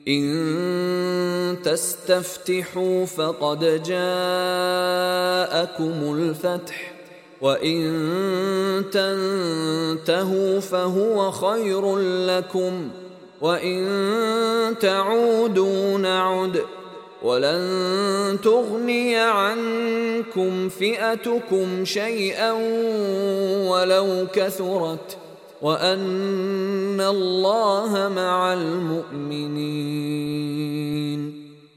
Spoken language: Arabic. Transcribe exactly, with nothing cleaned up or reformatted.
إن تستفتحوا فقد جاءكم الفتح وإن تنتهوا فهو خير لكم وإن تعودوا نعد ولن تغني عنكم فئتكم شيئا ولو كثرت وأن الله مع المؤمنين.